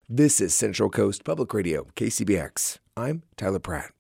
This is Central Coast Public Radio, KCBX. I'm Tyler Pratt.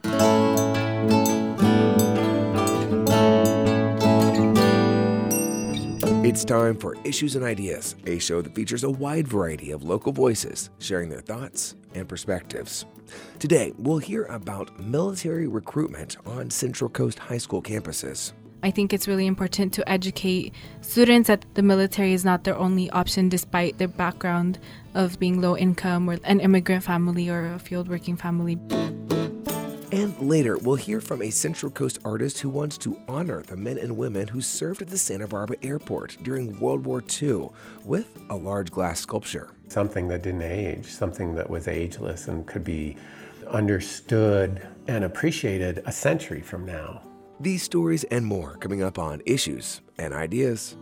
It's time for Issues and Ideas, a show that features a wide variety of local voices sharing their thoughts and perspectives. Today, we'll hear about military recruitment on Central Coast high school campuses. I think it's really important to educate students that the military is not their only option despite their background of being low income or an immigrant family or a field working family. And later, we'll hear from a Central Coast artist who wants to honor the men and women who served at the Santa Barbara Airport during World War II with a large glass sculpture. Something that didn't age, something that was ageless and could be understood and appreciated a century from now. These stories and more coming up on Issues and Ideas.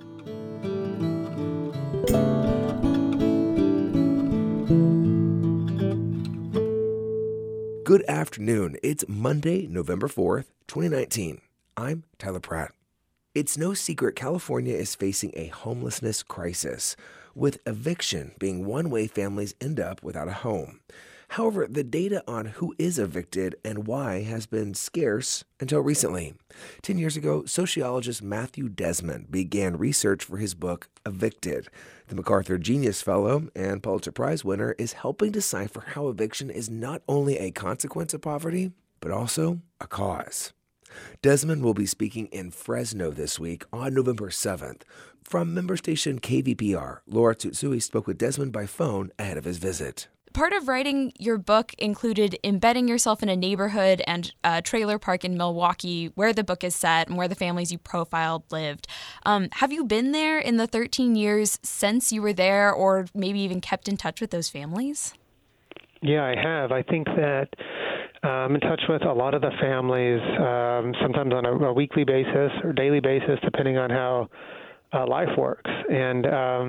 Good afternoon. It's Monday, November 4th, 2019. I'm Tyler Pratt. It's no secret California is facing a homelessness crisis, with eviction being one way families end up without a home. However, the data on who is evicted and why has been scarce until recently. 10 years ago, sociologist Matthew Desmond began research for his book, Evicted. The MacArthur Genius Fellow and Pulitzer Prize winner is helping decipher how eviction is not only a consequence of poverty, but also a cause. Desmond will be speaking in Fresno this week on November 7th. From member station KVPR, Laura Tsutsui spoke with Desmond by phone ahead of his visit. Part of writing your book included embedding yourself in a neighborhood and a trailer park in Milwaukee where the book is set and where the families you profiled lived. Have you been there in the 13 years since you were there, or maybe even kept in touch with those families? Yeah, I have. I think that I'm in touch with a lot of the families, sometimes on a weekly basis or daily basis, depending on how life works. And,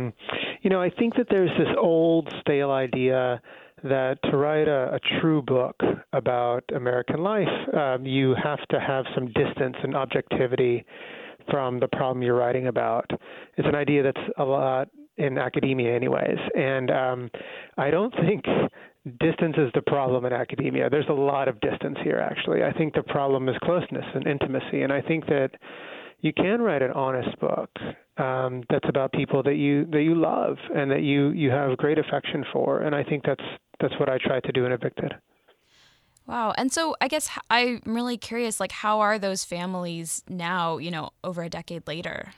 I think that there's this old, stale idea that to write a true book about American life, you have to have some distance and objectivity from the problem you're writing about. It's an idea that's a lot in academia anyways. And I don't think distance is the problem in academia. There's a lot of distance here, actually. I think the problem is closeness and intimacy. And I think that you can write an honest book that's about people that you love and that you have great affection for. And I think that's what I try to do in Evicted. Wow. And so I guess I'm really curious, how are those families now, over a decade later?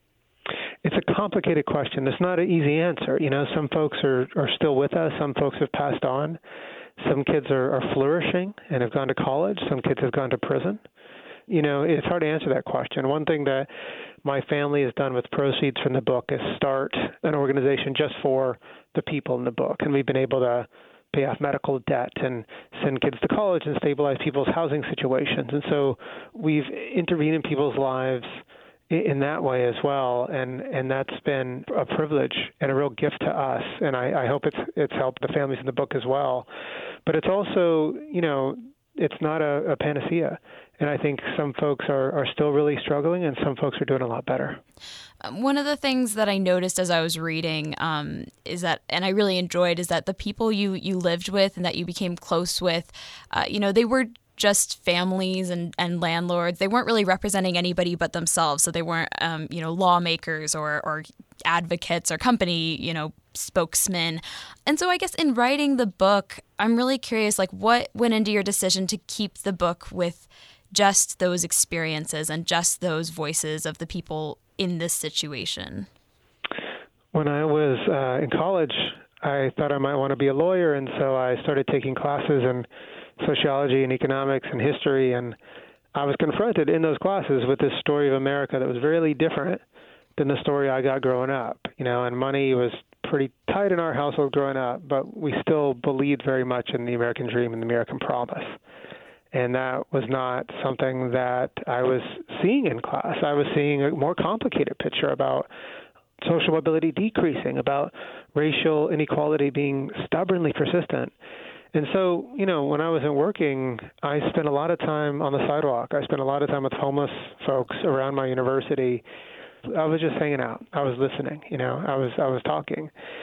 It's a complicated question. It's not an easy answer. Some folks are still with us. Some folks have passed on. Some kids are flourishing and have gone to college. Some kids have gone to prison. It's hard to answer that question. One thing that my family has done with proceeds from the book is start an organization just for the people in the book. And we've been able to pay off medical debt and send kids to college and stabilize people's housing situations. And so we've intervened in people's lives in that way as well. And that's been a privilege and a real gift to us. And I hope it's helped the families in the book as well. But it's also, it's not a panacea. And I think some folks are still really struggling, and some folks are doing a lot better. One of the things that I noticed as I was reading is that, and I really enjoyed, is that the people you lived with and that you became close with, they were just families and landlords. They weren't really representing anybody but themselves. So they weren't, lawmakers or advocates or company, spokesmen. And so I guess in writing the book, I'm really curious, what went into your decision to keep the book with just those experiences and just those voices of the people in this situation? When I was in college, I thought I might want to be a lawyer, and so I started taking classes in sociology and economics and history, and I was confronted in those classes with this story of America that was really different than the story I got growing up, and money was pretty tight in our household growing up, but we still believed very much in the American dream and the American promise. And that was not something that I was seeing in class. I was seeing a more complicated picture about social mobility decreasing, about racial inequality being stubbornly persistent. And so, when I wasn't working, I spent a lot of time on the sidewalk. I spent a lot of time with homeless folks around my university. I was just hanging out. I was listening, I was talking.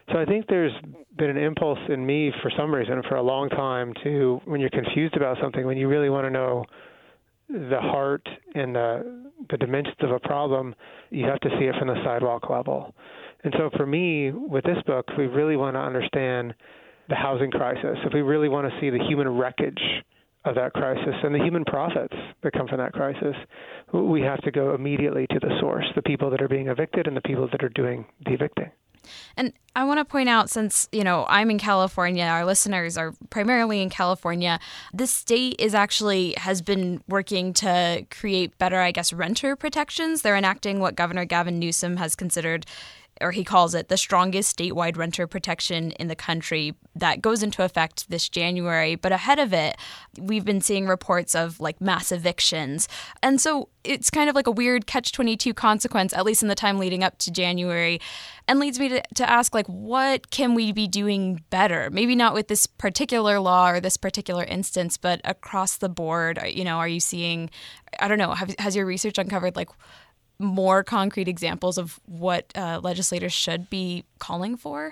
So I think there's been an impulse in me for some reason for a long time to, when you're confused about something, when you really want to know the heart and the dimensions of a problem, you have to see it from the sidewalk level. And so for me, with this book, we really want to understand the housing crisis. If we really want to see the human wreckage of that crisis and the human profits that come from that crisis, we have to go immediately to the source, the people that are being evicted and the people that are doing the evicting. And I want to point out, since, I'm in California, our listeners are primarily in California, this state has been working to create better, renter protections. They're enacting what Governor Gavin Newsom has considered, or he calls it, the strongest statewide renter protection in the country that goes into effect this January. But ahead of it, we've been seeing reports of mass evictions. And so it's kind of like a weird catch-22 consequence, at least in the time leading up to January, and leads me to ask, what can we be doing better? Maybe not with this particular law or this particular instance, but across the board. Are you seeing, I don't know, has your research uncovered more concrete examples of what legislators should be calling for?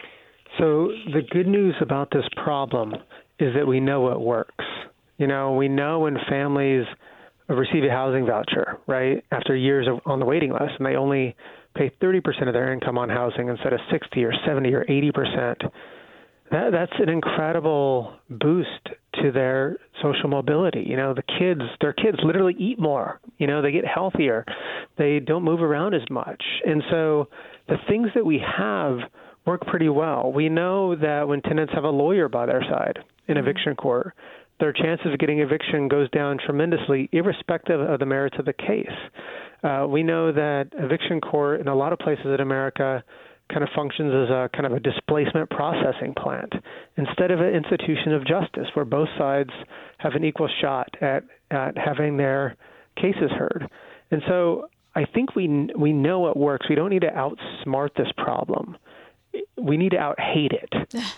So the good news about this problem is that we know it works. We know when families receive a housing voucher, right, after years on the waiting list, and they only pay 30% of their income on housing instead of 60 or 70 or 80%, that's an incredible boost to their social mobility. Their kids literally eat more. They get healthier. They don't move around as much. And so the things that we have work pretty well. We know that when tenants have a lawyer by their side in eviction court, their chances of getting eviction goes down tremendously, irrespective of the merits of the case. We know that eviction court in a lot of places in America kind of functions as a kind of a displacement processing plant instead of an institution of justice where both sides have an equal shot at having their cases heard. And so I think we know it works. We don't need to outsmart this problem. We need to out-hate it.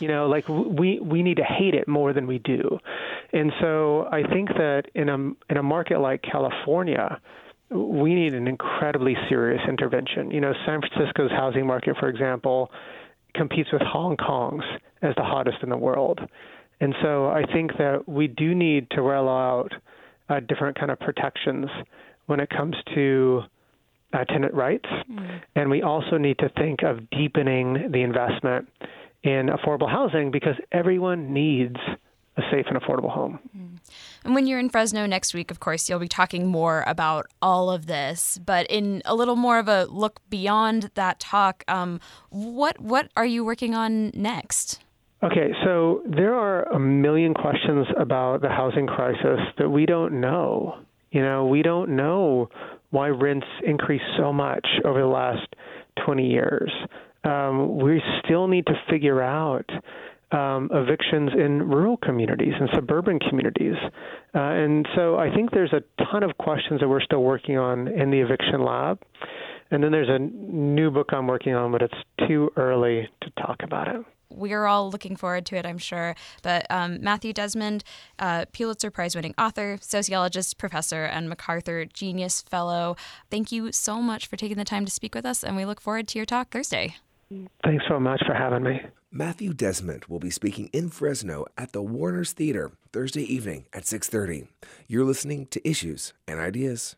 We need to hate it more than we do. And so I think that in a market like California, we need an incredibly serious intervention. San Francisco's housing market, for example, competes with Hong Kong's as the hottest in the world. And so I think that we do need to roll out different kind of protections when it comes to tenant rights. And we also need to think of deepening the investment in affordable housing because everyone needs a safe and affordable home. And when you're in Fresno next week, of course, you'll be talking more about all of this. But in a little more of a look beyond that talk, what are you working on next? Okay, so there are a million questions about the housing crisis that we don't know. We don't know why rents increased so much over the last 20 years. We still need to figure out evictions in rural communities and suburban communities. And so I think there's a ton of questions that we're still working on in the eviction lab. And then there's a new book I'm working on, but it's too early to talk about it. We're all looking forward to it, I'm sure. But Matthew Desmond, Pulitzer Prize-winning author, sociologist, professor, and MacArthur Genius Fellow, thank you so much for taking the time to speak with us, and we look forward to your talk Thursday. Thanks so much for having me. Matthew Desmond will be speaking in Fresno at the Warner's Theater Thursday evening at 6:30. You're listening to Issues and Ideas.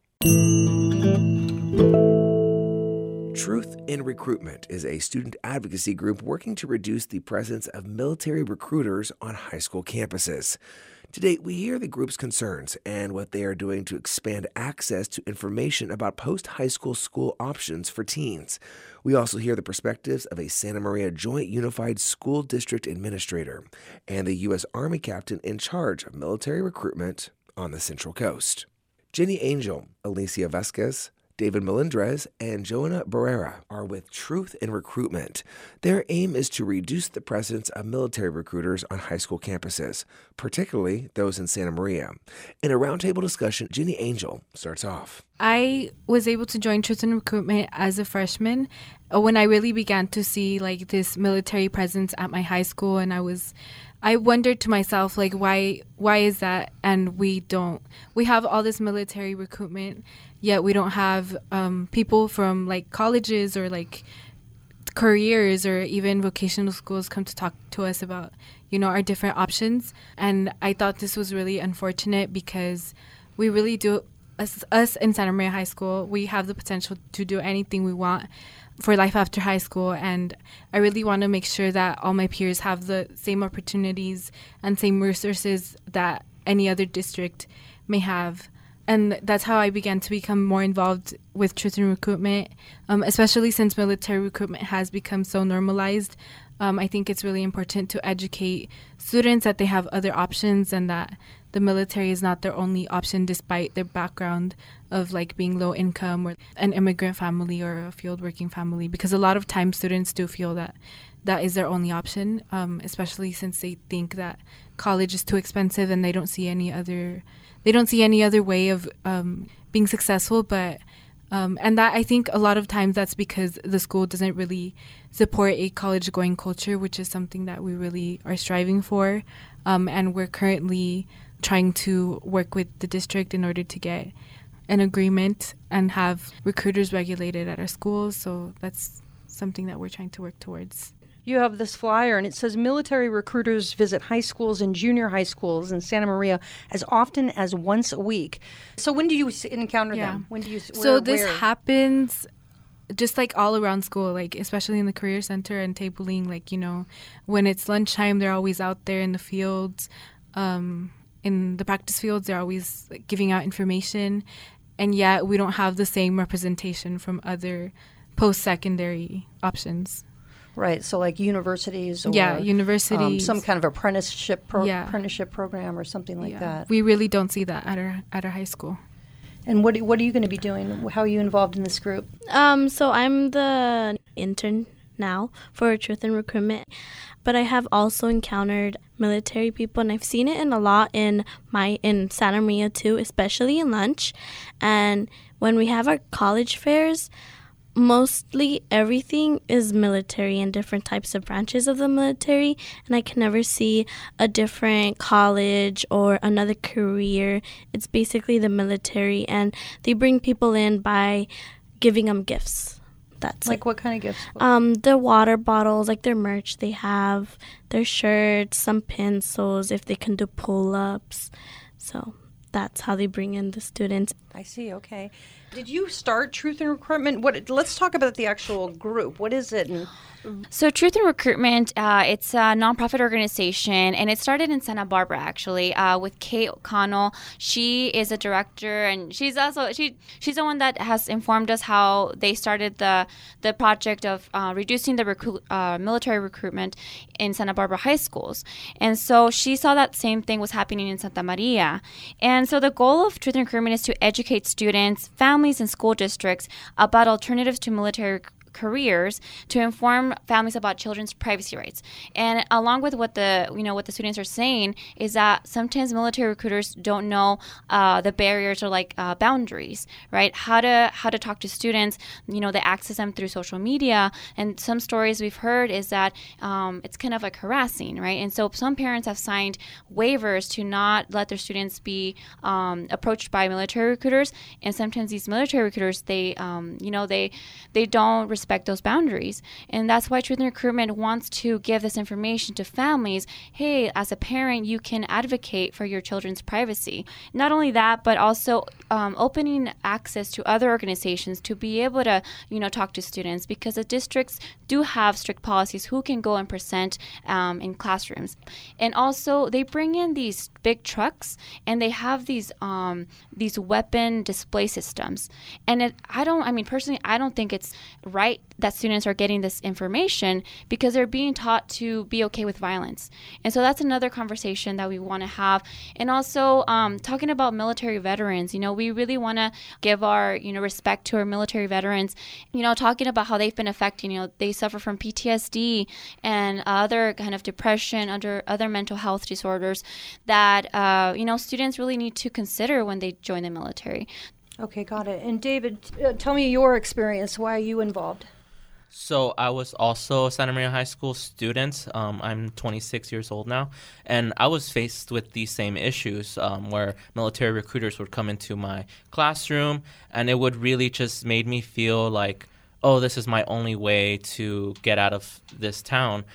Truth in Recruitment is a student advocacy group working to reduce the presence of military recruiters on high school campuses. Today, we hear the group's concerns and what they are doing to expand access to information about post-high school school options for teens. We also hear the perspectives of a Santa Maria Joint Unified School District Administrator and the U.S. Army captain in charge of military recruitment on the Central Coast. Jenny Angel, Alicia Vasquez, David Melendrez, and Joanna Barrera are with Truth in Recruitment. Their aim is to reduce the presence of military recruiters on high school campuses, particularly those in Santa Maria. In a roundtable discussion, Jenny Angel starts off. I was able to join Truth in Recruitment as a freshman when I really began to see this military presence at my high school, and I wondered to myself, why is that? And we have all this military recruitment, yet we don't have people from colleges or careers or even vocational schools come to talk to us about, our different options. And I thought this was really unfortunate because we really do, us in Santa Maria High School, we have the potential to do anything we want for life after high school. And I really want to make sure that all my peers have the same opportunities and same resources that any other district may have. And that's how I began to become more involved with Truth in Recruitment, especially since military recruitment has become so normalized. I think it's really important to educate students that they have other options and that the military is not their only option despite their background of like being low income or an immigrant family or a field working family, because a lot of times students do feel that that is their only option, especially since they think that college is too expensive and they don't see any other way of being successful. But and that, I think a lot of times that's because the school doesn't really support a college-going culture, which is something that we really are striving for. And we're currently trying to work with the district in order to get an agreement and have recruiters regulated at our schools. So that's something that we're trying to work towards. You have this flyer, and it says military recruiters visit high schools and junior high schools in Santa Maria as often as once a week. So when do you encounter them? When do you? This happens just like all around school, like especially in the career center and tabling. Like, when it's lunchtime, they're always out there in the fields, in the practice fields. They're always like, giving out information, and yet we don't have the same representation from other post-secondary options. Right, so like universities or universities, some kind of apprenticeship program or something like that. We really don't see that at our high school. And what are you going to be doing? How are you involved in this group? So I'm the intern now for Truth in Recruitment, but I have also encountered military people, and I've seen it in Santa Maria too, especially in lunch. And when we have our college fairs, mostly everything is military and different types of branches of the military, and I can never see a different college or another career. It's basically the military, and they bring people in by giving them gifts. That's like what kind of gifts? Their water bottles, like their merch they have, their shirts, some pencils, if they can do pull-ups. So that's how they bring in the students. I see, okay. Did you start Truth in Recruitment? Let's talk about the actual group. What is it? So Truth in Recruitment, it's a nonprofit organization, and it started in Santa Barbara, actually, with Kate O'Connell. She is a director, and she's the one that has informed us how they started the project of reducing the military recruitment in Santa Barbara high schools. And so she saw that same thing was happening in Santa Maria. And so the goal of Truth in Recruitment is to educate students, families, and school districts about alternatives to military careers, to inform families about children's privacy rights. And along with what the students are saying is that sometimes military recruiters don't know the barriers or boundaries, right? How to talk to students. They access them through social media, and some stories we've heard is that it's kind of like harassing, right? And so some parents have signed waivers to not let their students be approached by military recruiters, and sometimes these military recruiters they don't respect those boundaries. And that's why Truth in Recruitment wants to give this information to families. Hey, as a parent, you can advocate for your children's privacy. Not only that, but also opening access to other organizations to be able to, talk to students, because the districts do have strict policies who can go and present in classrooms. And also they bring in these big trucks, and they have these weapon display systems. And personally, I don't think it's right that students are getting this information, because they're being taught to be okay with violence. And so that's another conversation that we want to have. And also talking about military veterans, we really want to give our, respect to our military veterans, talking about how they've been affected. They suffer from PTSD and other kind of depression, other mental health disorders that, students really need to consider when they join the military. Okay, got it. And David, tell me your experience. Why are you involved? So I was also a Santa Maria High School student. I'm 26 years old now, and I was faced with these same issues where military recruiters would come into my classroom, and it would really just made me feel like, oh, this is my only way to get out of this town.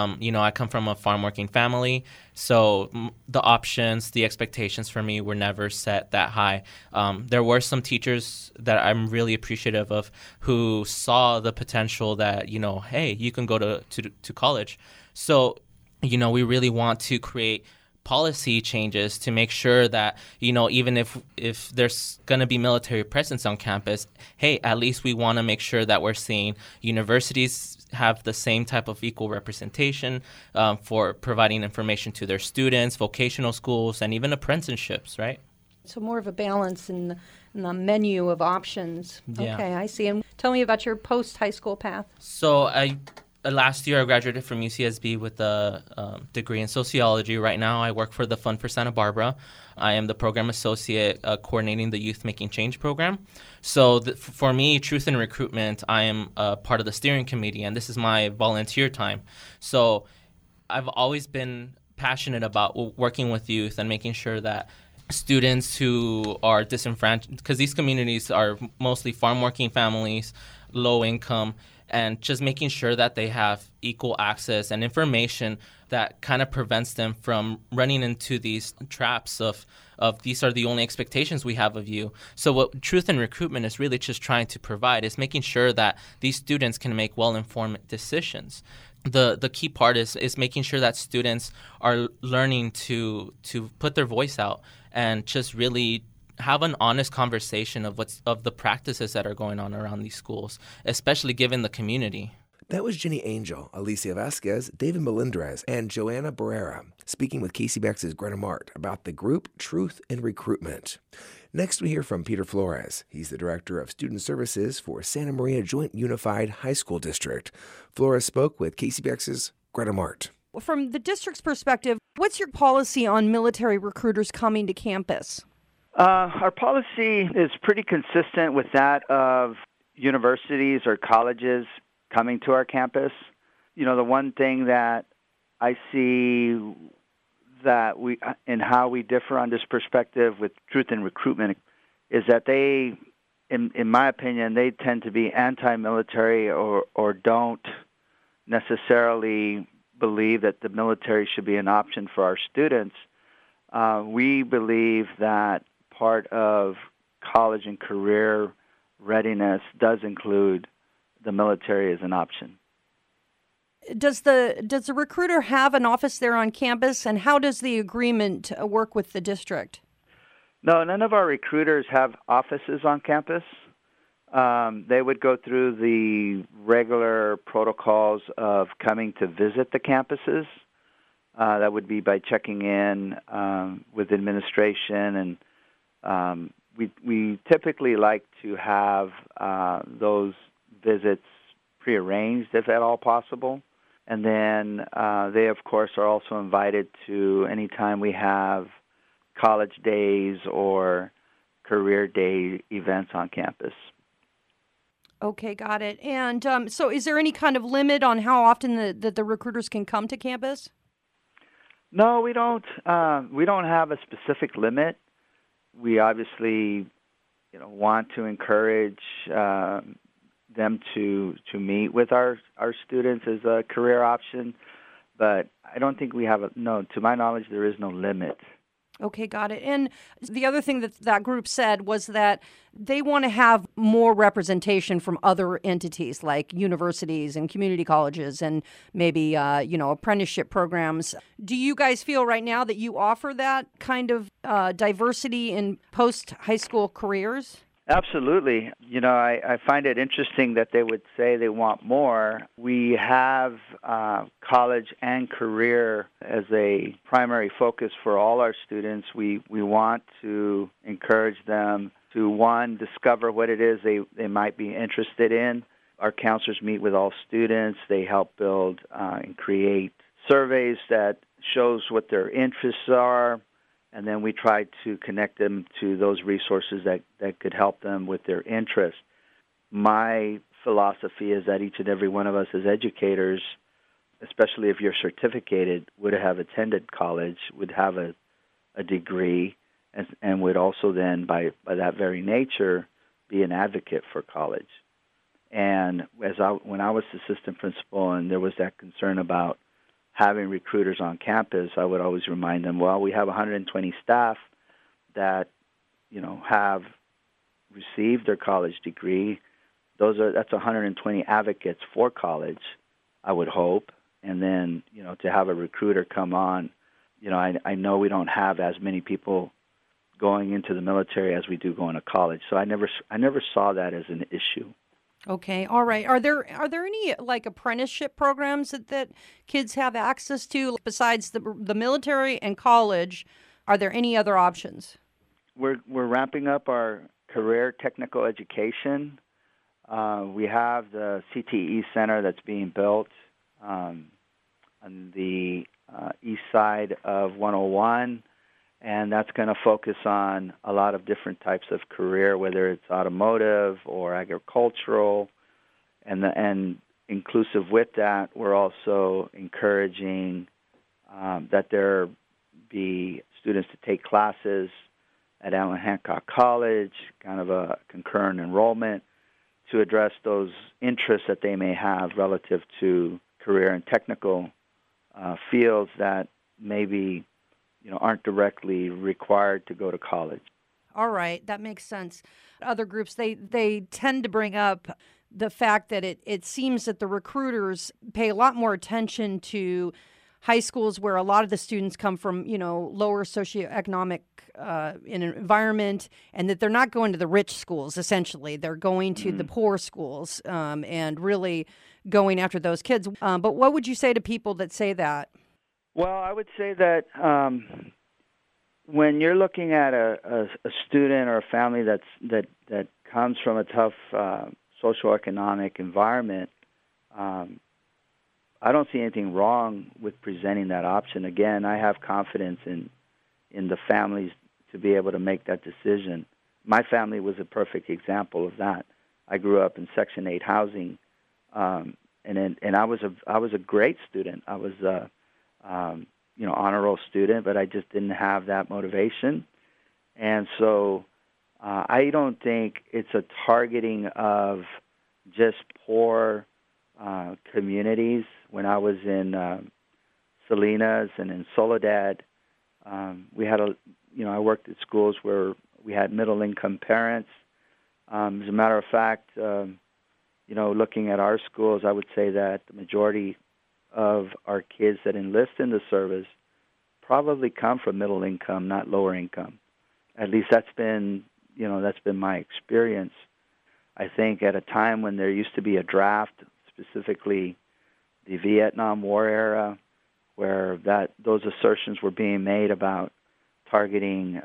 I come from a farm working family, so the options, the expectations for me were never set that high. There were some teachers that I'm really appreciative of who saw the potential that, hey, you can go to college. So, we really want to create policy changes to make sure that, even if there's going to be military presence on campus, hey, at least we want to make sure that we're seeing universities have the same type of equal representation for providing information to their students, vocational schools, and even apprenticeships, right? So more of a balance in the menu of options. Yeah. Okay, I see. And tell me about your post-high school path. So last year, I graduated from UCSB with a degree in sociology. Right now, I work for the Fund for Santa Barbara. I am the program associate coordinating the Youth Making Change program. So for me, Truth in Recruitment, I am part of the steering committee, and this is my volunteer time. So I've always been passionate about working with youth and making sure that students who are disenfranchised, because these communities are mostly farm working families, low income, and just making sure that they have equal access and information that kind of prevents them from running into these traps of these are the only expectations we have of you. So what Truth in Recruitment is really just trying to provide is making sure that these students can make well-informed decisions. The key part is making sure that students are learning to put their voice out and just really have an honest conversation of the practices that are going on around these schools, especially given the community. That was Jenny Angel, Alicia Vasquez, David Melendrez, and Joanna Barrera speaking with KCBX's Greta Mart about the group Truth in Recruitment. Next, we hear from Peter Flores. He's the Director of Student Services for Santa Maria Joint Unified High School District. Flores spoke with KCBX's Greta Mart. From the district's perspective, what's your policy on military recruiters coming to campus? Our policy is pretty consistent with that of universities or colleges coming to our campus. The one thing that I see that in how we differ on this perspective with Truth in Recruitment is that they, in my opinion, they tend to be anti-military or don't necessarily believe that the military should be an option for our students. We believe that part of college and career readiness does include the military as an option. Does the recruiter have an office there on campus, and how does the agreement work with the district? No, none of our recruiters have offices on campus. They would go through the regular protocols of coming to visit the campuses. That would be by checking in with administration, and we typically like to have those visits prearranged if at all possible. And then they, of course, are also invited to any time we have college days or career day events on campus. Okay, got it. And so is there any kind of limit on how often the recruiters can come to campus? No, we don't. We don't have a specific limit. We obviously, want to encourage them to meet with our students as a career option, but I don't think we have to my knowledge, there is no limit. Okay, got it. And the other thing that group said was that they want to have more representation from other entities like universities and community colleges and maybe, apprenticeship programs. Do you guys feel right now that you offer that kind of diversity in post-high school careers? Absolutely. I find it interesting that they would say they want more. We have college and career as a primary focus for all our students. We want to encourage them to, one, discover what it is they might be interested in. Our counselors meet with all students. They help build and create surveys that shows what their interests are. And then we try to connect them to those resources that could help them with their interests. My philosophy is that each and every one of us as educators, especially if you're certificated, would have attended college, would have a degree, and would also then, by that very nature, be an advocate for college. And when I was assistant principal and there was that concern about having recruiters on campus, I would always remind them, well, we have 120 staff that, have received their college degree. That's 120 advocates for college, I would hope. And then, to have a recruiter come on, I know we don't have as many people going into the military as we do going to college. So I never saw that as an issue. Okay, all right. Are there any like apprenticeship programs that kids have access to besides the military and college? Are there any other options? We're ramping up our career technical education. We have the CTE Center that's being built on the east side of 101, and that's going to focus on a lot of different types of career, whether it's automotive or agricultural, and inclusive with that, we're also encouraging that there be students to take classes at Allen Hancock College, kind of a concurrent enrollment, to address those interests that they may have relative to career and technical fields that maybe aren't directly required to go to college. All right, that makes sense. Other groups, they tend to bring up the fact that it seems that the recruiters pay a lot more attention to high schools where a lot of the students come from, lower socioeconomic environment, and that they're not going to the rich schools, essentially. They're going to the poor schools and really going after those kids. But what would you say to people that say that? Well, I would say that when you're looking at a student or a family that comes from a tough socioeconomic environment, I don't see anything wrong with presenting that option. Again, I have confidence in the families to be able to make that decision. My family was a perfect example of that. I grew up in Section 8 housing, and I was a great student. I was honor roll student, but I just didn't have that motivation. And so I don't think it's a targeting of just poor communities. When I was in Salinas and in Soledad, we had I worked at schools where we had middle-income parents. As a matter of fact, looking at our schools, I would say that the majority of our kids that enlist in the service probably come from middle income, not lower income. At least that's been my experience. I think at a time when there used to be a draft, specifically the Vietnam War era, where those assertions were being made about targeting,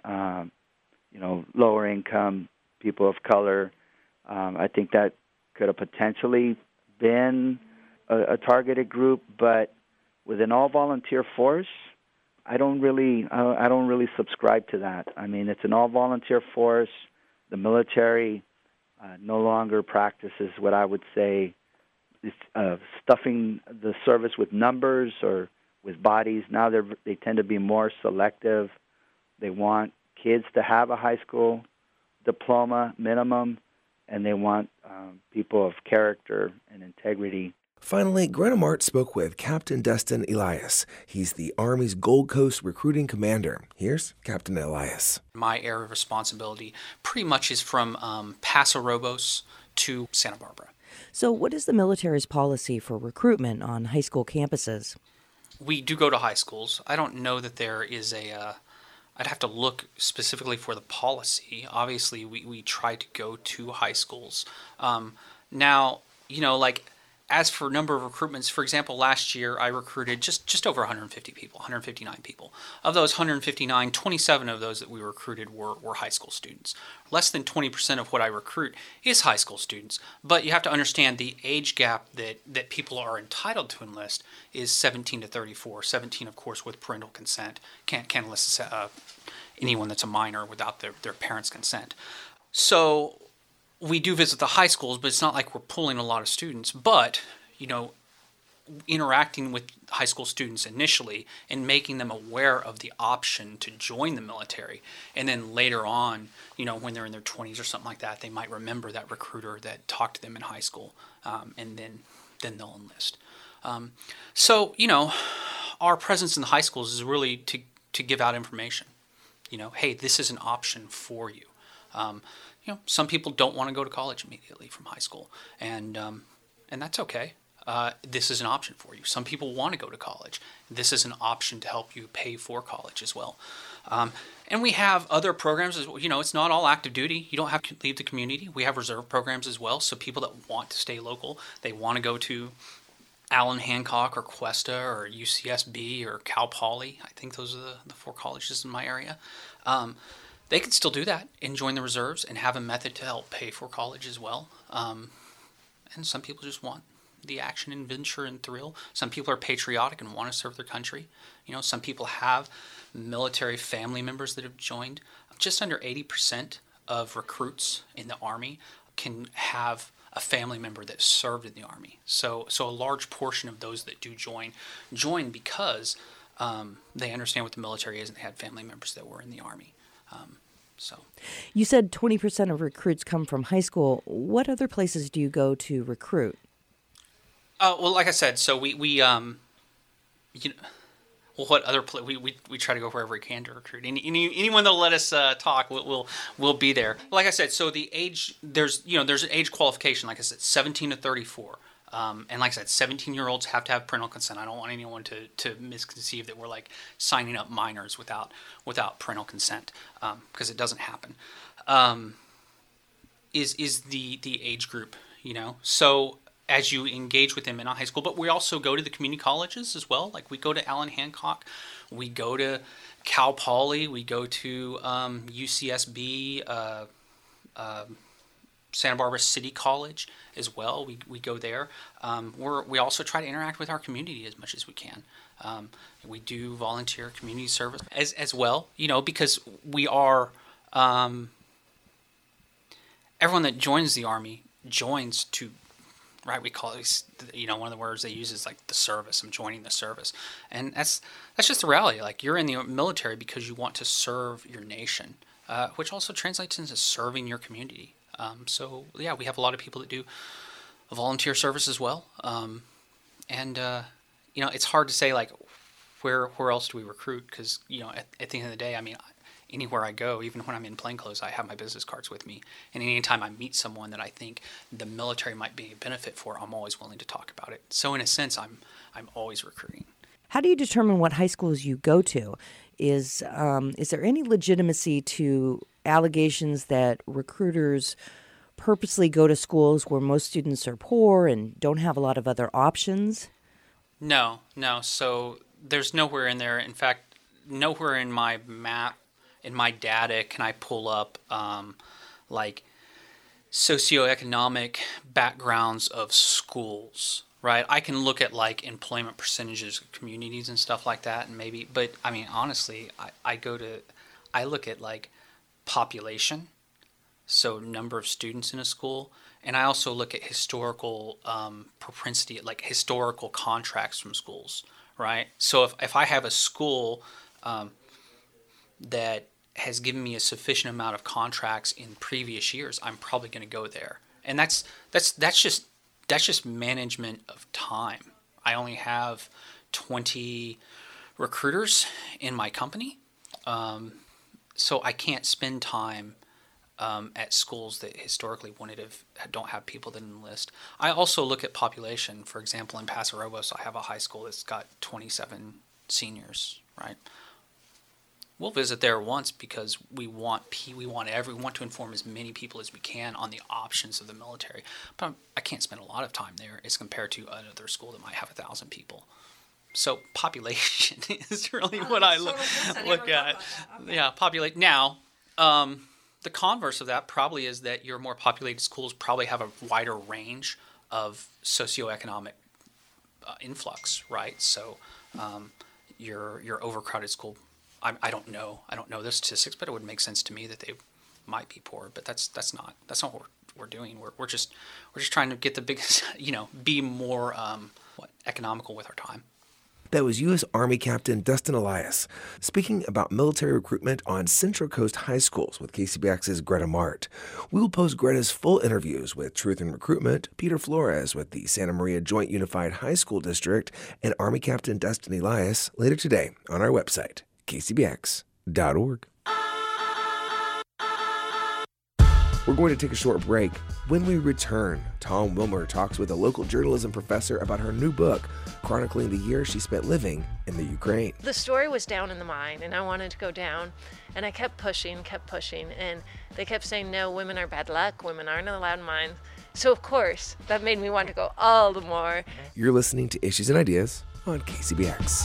lower income people of color. I think that could have potentially been a targeted group, but with an all-volunteer force, I don't really subscribe to that. I mean, it's an all-volunteer force. The military no longer practices what I would say is stuffing the service with numbers or with bodies. Now they tend to be more selective. They want kids to have a high school diploma minimum, and they want people of character and integrity. Finally, Greta Mart spoke with Captain Dustin Elias. He's the Army's Gold Coast recruiting commander. Here's Captain Elias. My area of responsibility pretty much is from Paso Robles to Santa Barbara. So what is the military's policy for recruitment on high school campuses? We do go to high schools. I don't know that there is I'd have to look specifically for the policy. Obviously, we try to go to high schools. Now, as for number of recruitments, for example, last year I recruited just over 150 people, 159 people. Of those 159, 27 of those that we recruited were high school students. Less than 20% of what I recruit is high school students. But you have to understand the age gap that people are entitled to enlist is 17 to 34. 17, of course, with parental consent. Can't enlist anyone that's a minor without their parents' consent. So we do visit the high schools, but it's not like we're pulling a lot of students. But, interacting with high school students initially and making them aware of the option to join the military. And then later on, when they're in their 20s or something like that, they might remember that recruiter that talked to them in high school, and then they'll enlist. So, our presence in the high schools is really to give out information. Hey, this is an option for you. Some people don't want to go to college immediately from high school, and that's okay. This is an option for you. Some people want to go to college. This is an option to help you pay for college as well. And we have other programs as well. It's not all active duty. You don't have to leave the community. We have reserve programs as well. So people that want to stay local, they want to go to Allen Hancock or Cuesta or UCSB or Cal Poly. I think those are the 4 colleges in my area. They can still do that and join the reserves and have a method to help pay for college as well. And some people just want the action and adventure and thrill. Some people are patriotic and want to serve their country. Some people have military family members that have joined. Just under 80% of recruits in the Army can have a family member that served in the Army. So a large portion of those that do join because they understand what the military is and they had family members that were in the Army. You said 20% of recruits come from high school. What other places do you go to recruit? Well, like I said, so we what other we try to go wherever we can to recruit. Anyone that'll let us talk, we'll be there. Like I said, so the age there's an age qualification. Like I said, 17 to 34. And like I said, 17-year-olds have to have parental consent. I don't want anyone to misconceive that we're like signing up minors without parental consent, because it doesn't happen. Is the age group, So as you engage with them in a high school, but we also go to the community colleges as well. Like we go to Allen Hancock, we go to Cal Poly, we go to UCSB, Santa Barbara City College as well. We go there. We also try to interact with our community as much as we can. We do volunteer community service as well, because we are, everyone that joins the Army joins to, right, we call it, one of the words they use is like the service. I'm joining the service. And that's just the reality. Like you're in the military because you want to serve your nation, which also translates into serving your community. So yeah, we have a lot of people that do volunteer service as well. It's hard to say like where else do we recruit? Because, at the end of the day, I mean, anywhere I go, even when I'm in plainclothes, I have my business cards with me. And anytime I meet someone that I think the military might be a benefit for, I'm always willing to talk about it. So in a sense, I'm always recruiting. How do you determine what high schools you go to? Is there any legitimacy to allegations that recruiters purposely go to schools where most students are poor and don't have a lot of other options? No. So there's nowhere in there. In fact, nowhere in my map, in my data, can I pull up like socioeconomic backgrounds of schools, right? I can look at like employment percentages of communities and stuff like that, and maybe, but I mean, honestly, I look at like population, so number of students in a school, and I also look at historical propensity, like historical contracts from schools, right? So if I have a school that has given me a sufficient amount of contracts in previous years, I'm probably going to go there. And that's just management of time. I only have 20 recruiters in my company, so I can't spend time at schools that historically don't have people that enlist. I also look at population. For example, in Paso Robles, I have a high school that's got 27 seniors, right? We'll visit there once because we want to inform as many people as we can on the options of the military. But I can't spend a lot of time there as compared to another school that might have 1,000 people. So population is really what I look at. Yeah, populate. Now, the converse of that probably is that your more populated schools probably have a wider range of socioeconomic influx, right? So your overcrowded school, I don't know the statistics, but it would make sense to me that they might be poor, but that's not what we're doing. We're just trying to get the biggest, be more economical with our time. That was U.S. Army Captain Dustin Elias speaking about military recruitment on Central Coast high schools with KCBX's Greta Mart. We will post Greta's full interviews with Truth in Recruitment, Peter Flores with the Santa Maria Joint Unified High School District, and Army Captain Dustin Elias later today on our website, kcbx.org. We're going to take a short break. When we return, Tom Wilmer talks with a local journalism professor about her new book, chronicling the years she spent living in the Ukraine. The story was down in the mine, and I wanted to go down, and I kept pushing, and they kept saying, no, women are bad luck, women aren't allowed in mines. So, of course, that made me want to go all the more. You're listening to Issues and Ideas on KCBX.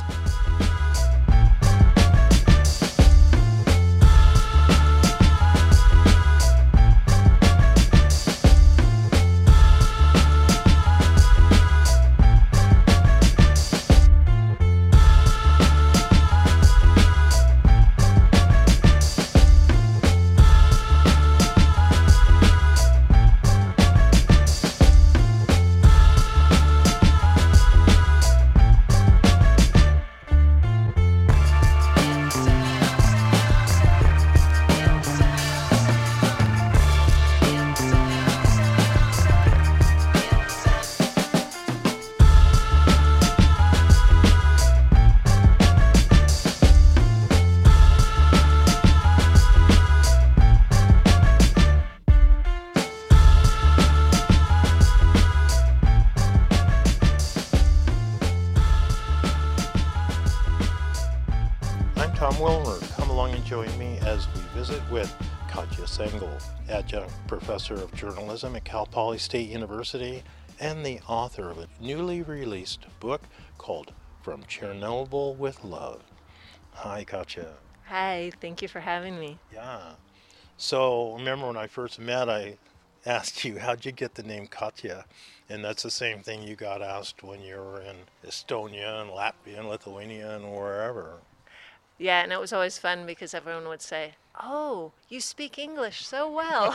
Tom Wilmer. Come along and join me as we visit with Katya Sengel, adjunct professor of journalism at Cal Poly State University and the author of a newly released book called From Chernobyl with Love. Hi, Katya. Hi, thank you for having me. Yeah. So remember when I first met, I asked you, how'd you get the name Katya? And that's the same thing you got asked when you were in Estonia and Latvia and Lithuania and wherever. Yeah, and it was always fun because everyone would say, oh, you speak English so well.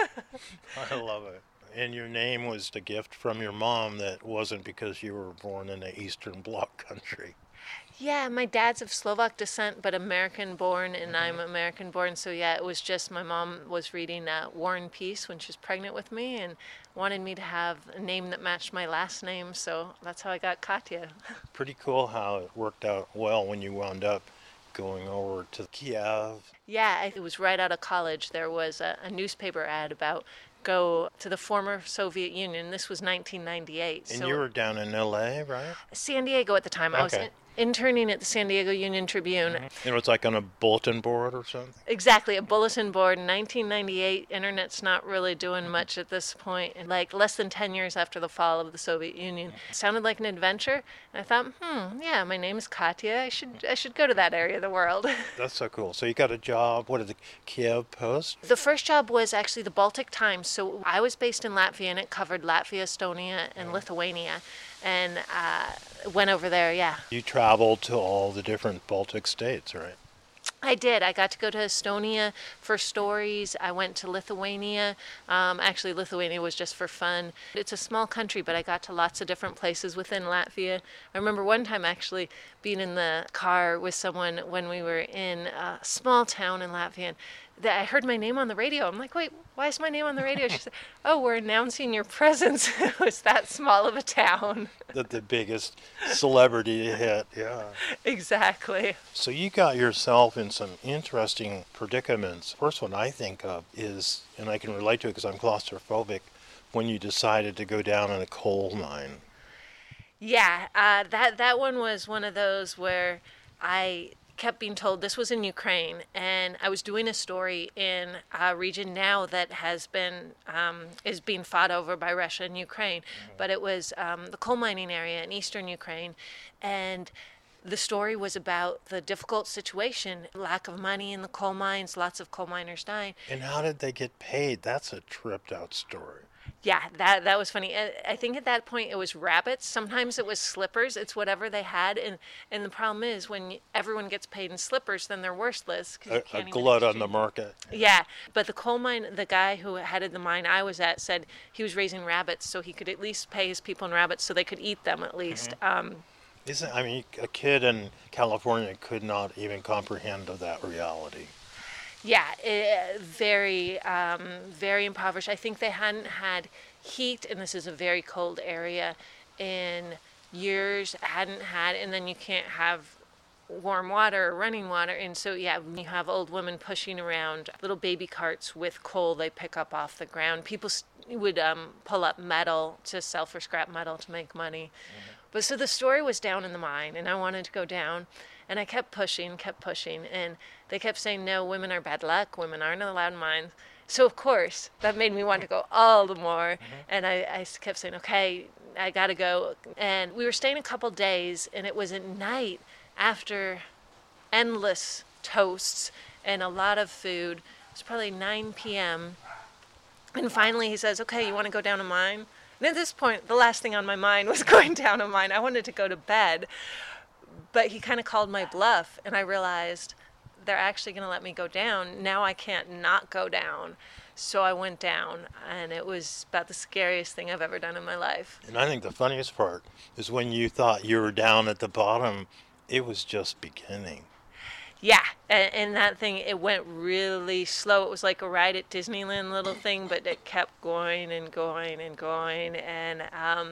I love it. And your name was a gift from your mom that wasn't because you were born in an Eastern Bloc country. Yeah, my dad's of Slovak descent, but American-born, and I'm American-born. So, yeah, it was just my mom was reading War and Peace when she was pregnant with me and wanted me to have a name that matched my last name. So that's how I got Katya. Pretty cool how it worked out well when you wound up going over to Kiev. Yeah, it was right out of college. There was a newspaper ad about go to the former Soviet Union. This was 1998. And you were down in L.A., right? San Diego at the time. I was interning at the San Diego Union Tribune. And it was like on a bulletin board or something? Exactly, a bulletin board. In 1998, internet's not really doing much at this point. And like less than 10 years after the fall of the Soviet Union. It sounded like an adventure. And I thought, yeah, my name is Katya. I should go to that area of the world. That's so cool. So you got a job, what did the Kiev Post? The first job was actually the Baltic Times. So I was based in Latvia, and it covered Latvia, Estonia, and Lithuania. And went over there, yeah. You traveled to all the different Baltic states, right? I did. I got to go to Estonia for stories. I went to Lithuania. Actually, Lithuania was just for fun. It's a small country, but I got to lots of different places within Latvia. I remember one time actually being in the car with someone when we were in a small town in Latvia. And I heard my name on the radio. I'm like, wait, why is my name on the radio? She said, oh, we're announcing your presence. It was that small of a town. The biggest celebrity hit, yeah. Exactly. So you got yourself in some interesting predicaments. First one I think of is, and I can relate to it because I'm claustrophobic, when you decided to go down in a coal mine. Yeah, that one was one of those where I kept being told this was in Ukraine, and I was doing a story in a region now that has been is being fought over by Russia and Ukraine, but it was the coal mining area in eastern Ukraine, and the story was about the difficult situation, lack of money in the coal mines, lots of coal miners dying. And how did they get paid? That's a tripped out story. Yeah, that was funny. I think at that point it was rabbits. Sometimes it was slippers. It's whatever they had. And the problem is when everyone gets paid in slippers, then they're worthless. 'Cause you A can't even glut on exchange. the market. Yeah, but the coal mine, the guy who headed the mine I was at said he was raising rabbits so he could at least pay his people in rabbits so they could eat them at least. I mean, a kid in California could not even comprehend of that reality. Yeah, very, very impoverished. I think they hadn't had heat, and this is a very cold area, in years. Hadn't had, and then you can't have warm water or running water, and so yeah, you have old women pushing around little baby carts with coal they pick up off the ground. People would pull up metal to sell for scrap metal to make money. But so the story was down in the mine, and I wanted to go down. And I kept pushing, and they kept saying, no, women are bad luck, women aren't allowed in mines. So, of course, that made me want to go all the more. And I kept saying, okay, I got to go. And we were staying a couple days, and it was at night after endless toasts and a lot of food. It was probably 9 p.m. And finally he says, okay, you want to go down a mine? And at this point, the last thing on my mind was going down a mine. I wanted to go to bed. But he kind of called my bluff, and I realized they're actually going to let me go down. Now I can't not go down. So I went down, and it was about the scariest thing I've ever done in my life. And I think the funniest part is when you thought you were down at the bottom, it was just beginning. Yeah, and that thing, it went really slow. It was like a ride at Disneyland little thing, but it kept going and going and going. And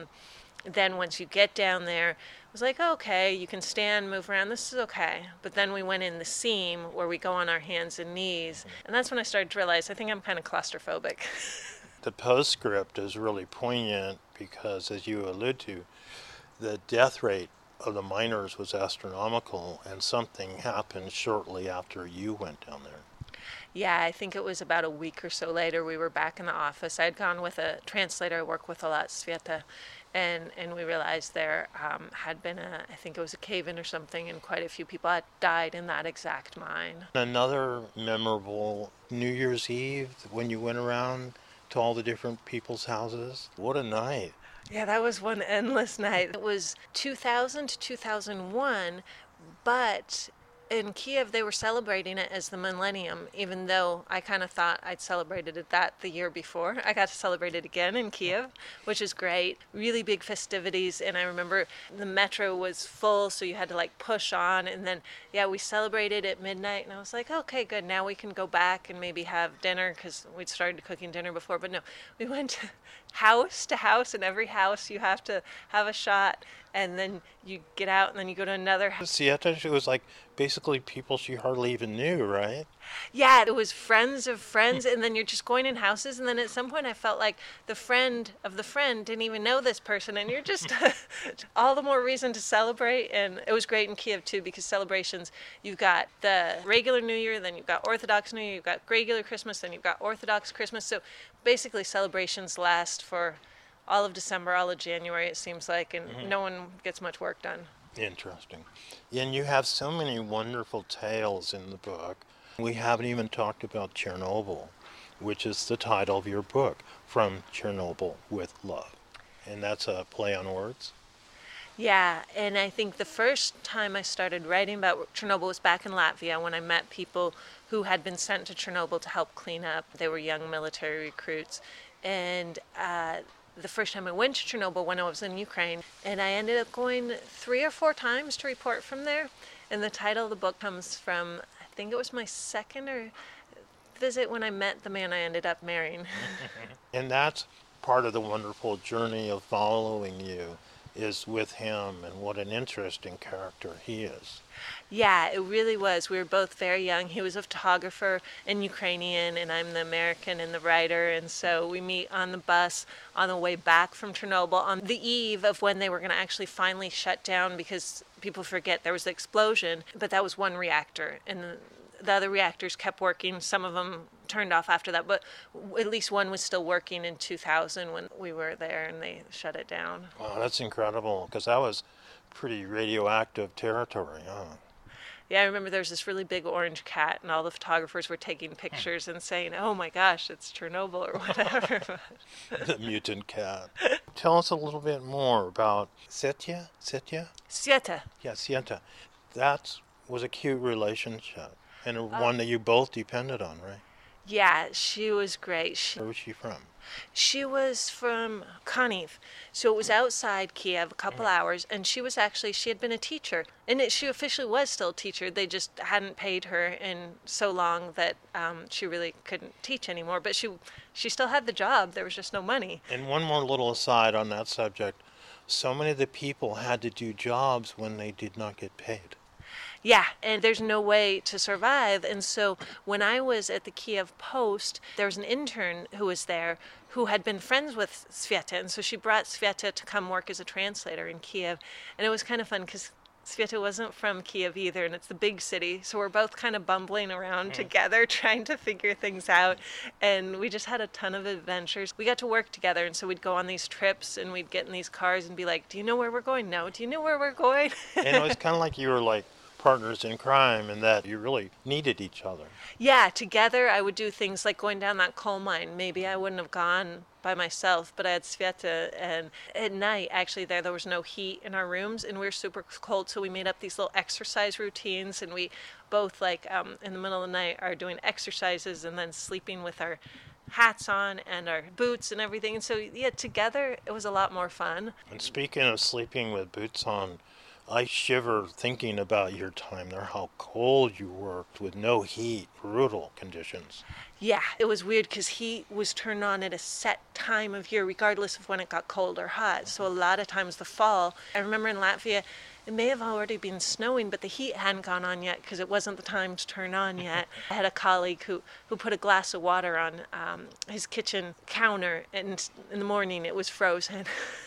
then once you get down there, it was like, okay, you can stand, move around, this is okay. But then we went in the seam where we go on our hands and knees. And that's when I started to realize I think I'm kind of claustrophobic. The postscript is really poignant because, as you allude to, the death rate of the miners was astronomical, and something happened shortly after you went down there. Yeah, I think it was about a week or so later we were back in the office. I had gone with a translator I work with a lot, Sveta, and we realized there had been I think it was a cave-in or something, and quite a few people had died in that exact mine. Another memorable New Year's Eve when you went around to all the different people's houses. What a night. Yeah, that was one endless night. It was 2000 to 2001, but in Kiev they were celebrating it as the millennium, even though I kind of thought I'd celebrated it the year before. I got to celebrate it again in Kiev, which is great. Really big festivities, and I remember the metro was full, so you had to like push on, and then yeah, we celebrated at midnight, and I was like, okay, good, now we can go back and maybe have dinner, because we'd started cooking dinner before. But no, we went house to house, and every house you have to have a shot, and then you get out, and then you go to another house. Sieta, it was like basically people she hardly even knew, right? Yeah, it was friends of friends, and then you're just going in houses, and then at some point I felt like the friend of the friend didn't even know this person, and you're just all the more reason to celebrate. And it was great in Kiev too, because celebrations, you've got the regular New Year, then you've got Orthodox New Year, you've got regular Christmas, then you've got Orthodox Christmas. So basically celebrations last for all of December, all of January, it seems like, and no one gets much work done. Interesting. And you have so many wonderful tales in the book. We haven't even talked about Chernobyl, which is the title of your book, From Chernobyl with Love. And that's a play on words? Yeah, and I think the first time I started writing about Chernobyl was back in Latvia when I met people who had been sent to Chernobyl to help clean up. They were young military recruits. And the first time I went to Chernobyl when I was in Ukraine, and I ended up going 3 or 4 times to report from there. And the title of the book comes from, I think it was my second or visit when I met the man I ended up marrying. And that's part of the wonderful journey of following you, is with him, and what an interesting character he is. Yeah, it really was. We were both very young. He was a photographer and Ukrainian, and I'm the American and the writer. And so we meet on the bus on the way back from Chernobyl on the eve of when they were going to actually finally shut down, because people forget there was the explosion, but that was one reactor. And the other reactors kept working. Some of them turned off after that, but at least one was still working in 2000 when we were there, and they shut it down. Wow, that's incredible, because that was pretty radioactive territory, huh? Yeah, I remember there was this really big orange cat, and all the photographers were taking pictures and saying, "Oh my gosh, it's Chernobyl," or whatever. The mutant cat. Tell us a little bit more about Setya? Sveta. Yeah, Sveta. That was a cute relationship, and one that you both depended on, right? Yeah, she was great. Where was she from? She was from Kaniv, so it was outside Kiev, a couple hours, and she had been a teacher, and she officially was still a teacher. They just hadn't paid her in so long that she really couldn't teach anymore, but she still had the job. There was just no money. And one more little aside on that subject. So many of the people had to do jobs when they did not get paid. Yeah, and there's no way to survive. And so when I was at the Kiev Post, there was an intern who was there who had been friends with Sveta. And so she brought Sveta to come work as a translator in Kiev. And it was kind of fun because Sveta wasn't from Kiev either, and it's the big city. So we're both kind of bumbling around together, trying to figure things out. And we just had a ton of adventures. We got to work together, and so we'd go on these trips, and we'd get in these cars and be like, "Do you know where we're going?" "No." "Do you know where we're going?" And it was kind of like you were like partners in crime, and that you really needed each other. Yeah, together I would do things like going down that coal mine. Maybe I wouldn't have gone by myself, but I had Sveta, and at night, actually, there was no heat in our rooms, and we were super cold, so we made up these little exercise routines, and we both, like, in the middle of the night are doing exercises and then sleeping with our hats on and our boots and everything. And so, yeah, together, it was a lot more fun. And speaking of sleeping with boots on, I shiver thinking about your time there, how cold you worked with no heat, brutal conditions. Yeah, it was weird because heat was turned on at a set time of year, regardless of when it got cold or hot. So a lot of times the fall, I remember in Latvia, it may have already been snowing, but the heat hadn't gone on yet because it wasn't the time to turn on yet. I had a colleague who put a glass of water on his kitchen counter, and in the morning it was frozen.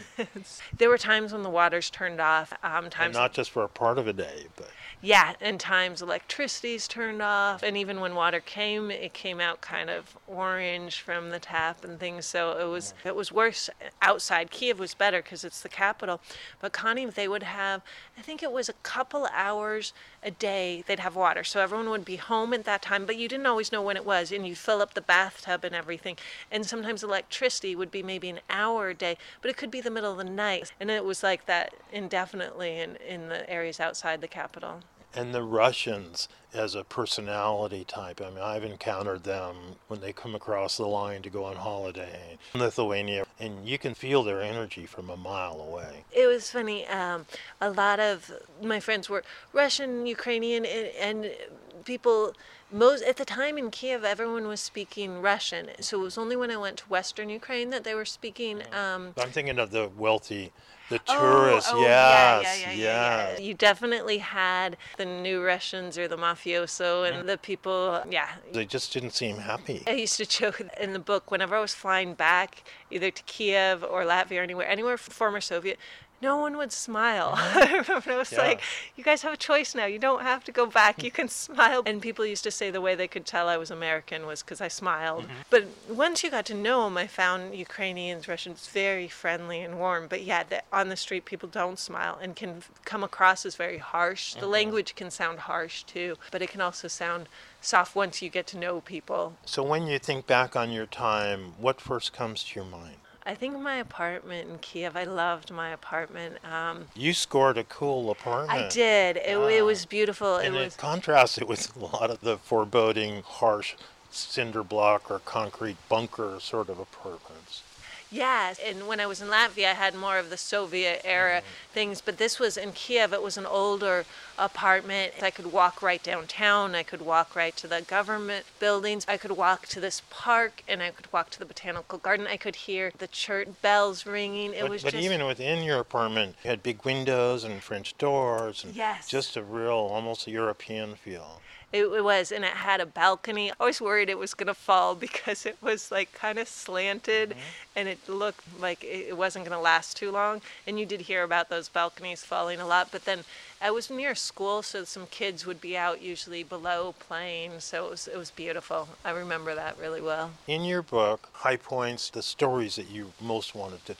There were times when the water's turned off. And not just for a part of a day, but... Yeah, and times electricity's turned off, and even when water came, it came out kind of orange from the tap and things. So it was worse outside. Kiev was better because it's the capital, but Kaniv, they would have, I think it was a couple hours a day they'd have water. So everyone would be home at that time, but you didn't always know when it was, and you'd fill up the bathtub and everything. And sometimes electricity would be maybe an hour a day, but it could be the middle of the night. And it was like that indefinitely in the areas outside the capital. And the Russians as a personality type, I mean, I've encountered them when they come across the line to go on holiday in Lithuania, and you can feel their energy from a mile away. It was funny. A lot of my friends were Russian, Ukrainian, and people... At the time in Kiev, everyone was speaking Russian. So it was only when I went to Western Ukraine that they were speaking... I'm thinking of the wealthy... The tourists, yes. Yeah. You definitely had the new Russians or the mafioso and the people, They just didn't seem happy. I used to joke in the book, whenever I was flying back, either to Kiev or Latvia or anywhere former Soviet, no one would smile. I remember I was like, you guys have a choice now. You don't have to go back. You can smile. And people used to say the way they could tell I was American was because I smiled. But once you got to know them, I found Ukrainians, Russians very friendly and warm. But yeah, on the street, people don't smile and can come across as very harsh. The language can sound harsh too, but it can also sound soft once you get to know people. So when you think back on your time, what first comes to your mind? I think my apartment in Kiev, I loved my apartment. You scored a cool apartment. I did. It was beautiful. And it contrasted with a lot of the foreboding, harsh cinder block or concrete bunker sort of apartments. Yes, and when I was in Latvia, I had more of the Soviet era things, but this was in Kiev. It was an older apartment. I could walk right downtown. I could walk right to the government buildings. I could walk to this park, and I could walk to the botanical garden. I could hear the church bells ringing. But even within your apartment, you had big windows and French doors, and yes, just a real, almost a European feel. It was, and it had a balcony. I was worried it was going to fall because it was like kind of slanted, and it looked like it wasn't going to last too long. And you did hear about those balconies falling a lot. But then I was near school, so some kids would be out usually below playing. So it was beautiful. I remember that really well. In your book, High Points, the stories that you most wanted to tell.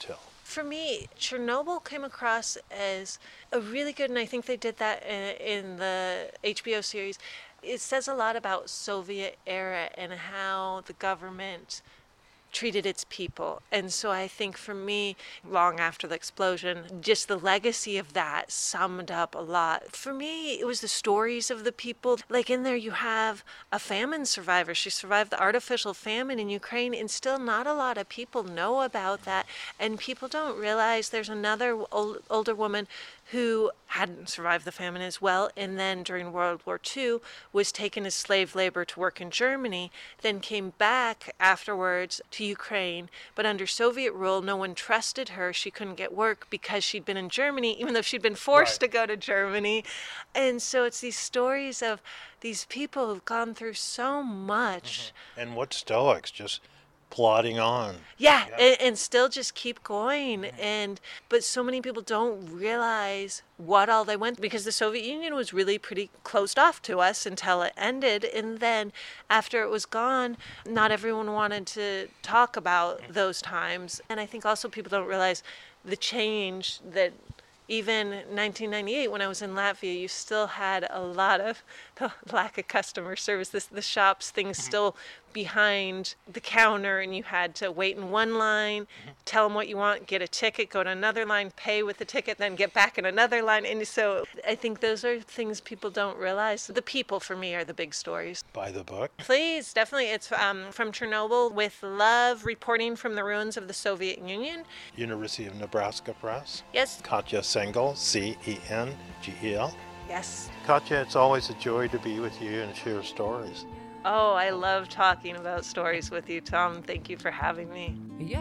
For me, Chernobyl came across as a really good, and I think they did that in the HBO series. It says a lot about Soviet era and how the government treated its people. And so I think for me, long after the explosion, just the legacy of that summed up a lot. For me, it was the stories of the people. Like in there, you have a famine survivor. She survived the artificial famine in Ukraine, and still not a lot of people know about that. And people don't realize there's another older woman who hadn't survived the famine as well, and then during World War II was taken as slave labor to work in Germany, then came back afterwards to Ukraine, but under Soviet rule, no one trusted her. She couldn't get work because she'd been in Germany, even though she'd been forced to go to Germany. And so it's these stories of these people who've gone through so much. And what stoics, just plodding on. Yeah. And still just keep going. But so many people don't realize what all they went, because the Soviet Union was really pretty closed off to us until it ended. And then after it was gone, not everyone wanted to talk about those times. And I think also people don't realize the change that even 1998, when I was in Latvia, you still had a lot of the lack of customer service. The shops, things still behind the counter, and you had to wait in one line, tell them what you want, get a ticket, go to another line, pay with the ticket, then get back in another line. And so I think those are things people don't realize. The people, for me, are the big stories. Buy the book. Please, definitely. It's from Chernobyl with Love, Reporting from the Ruins of the Soviet Union. University of Nebraska Press. Yes. Katja Sengel, Cengel. Yes. Katja, it's always a joy to be with you and share stories. Oh, I love talking about stories with you, Tom. Thank you for having me.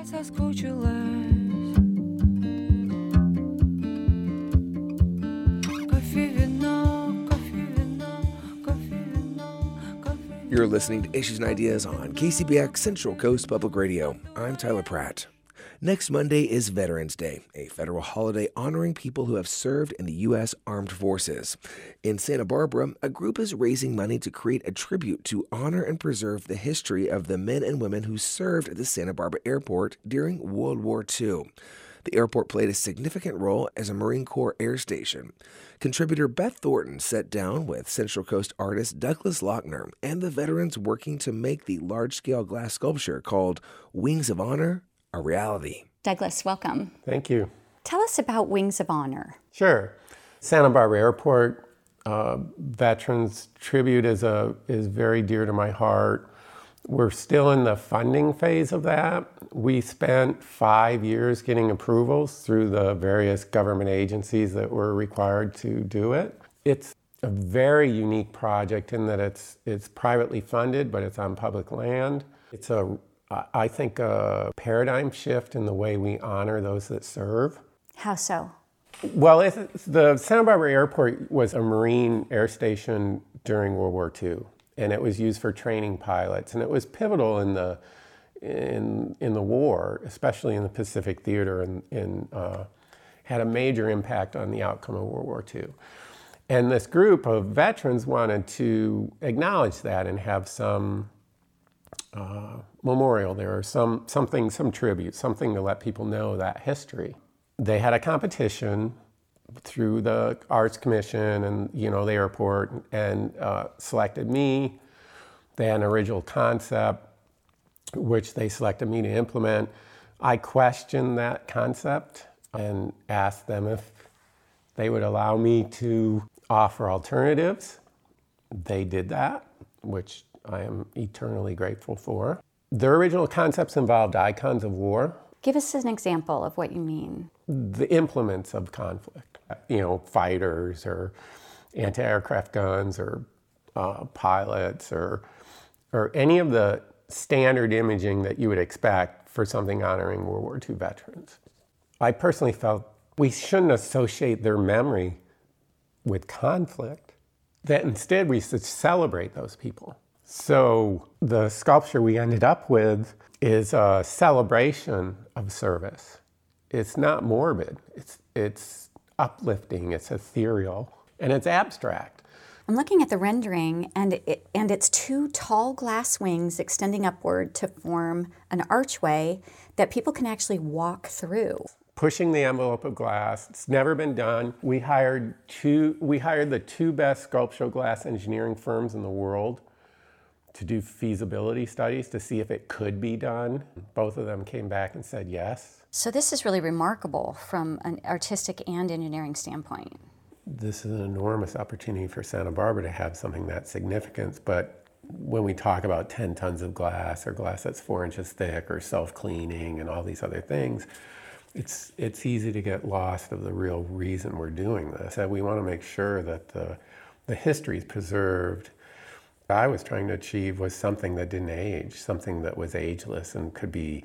You're listening to Issues and Ideas on KCBX Central Coast Public Radio. I'm Tyler Pratt. Next Monday is Veterans Day, a federal holiday honoring people who have served in the U.S. Armed Forces. In Santa Barbara, a group is raising money to create a tribute to honor and preserve the history of the men and women who served at the Santa Barbara Airport during World War II. The airport played a significant role as a Marine Corps air station. Contributor Beth Thornton sat down with Central Coast artist Douglas Lochner and the veterans working to make the large-scale glass sculpture called Wings of Honor a reality. Douglas, welcome. Thank you. Tell us about Wings of Honor. Sure. Santa Barbara Airport Veterans Tribute is very dear to my heart. We're still in the funding phase of that. We spent 5 years getting approvals through the various government agencies that were required to do it. It's a very unique project in that it's privately funded, but it's on public land. It's I think a paradigm shift in the way we honor those that serve. How so? Well, the Santa Barbara Airport was a Marine air station during World War II, and it was used for training pilots, and it was pivotal in the war, especially in the Pacific Theater, and had a major impact on the outcome of World War II. And this group of veterans wanted to acknowledge that and have some memorial there, or some tribute, something to let people know that history. They had a competition through the Arts Commission and the airport, and selected me. They had an original concept, which they selected me to implement. I questioned that concept and asked them if they would allow me to offer alternatives. They did that, which I am eternally grateful for. Their original concepts involved icons of war. Give us an example of what you mean. The implements of conflict, fighters or anti-aircraft guns or pilots or any of the standard imaging that you would expect for something honoring World War II veterans. I personally felt we shouldn't associate their memory with conflict, that instead we should celebrate those people. So the sculpture we ended up with is a celebration of service. It's not morbid, it's uplifting, it's ethereal, and it's abstract. I'm looking at the rendering, and it's two tall glass wings extending upward to form an archway that people can actually walk through. pushing the envelope of glass. It's never been done. We hired the two best sculptural glass engineering firms in the world to do feasibility studies to see if it could be done. Both of them came back and said yes. So this is really remarkable from an artistic and engineering standpoint. This is an enormous opportunity for Santa Barbara to have something that significant, but when we talk about 10 tons of glass or glass that's 4 inches thick or self-cleaning and all these other things, it's easy to get lost of the real reason we're doing this. And we want to make sure that the history is preserved. What I was trying to achieve was something that didn't age, something that was ageless and could be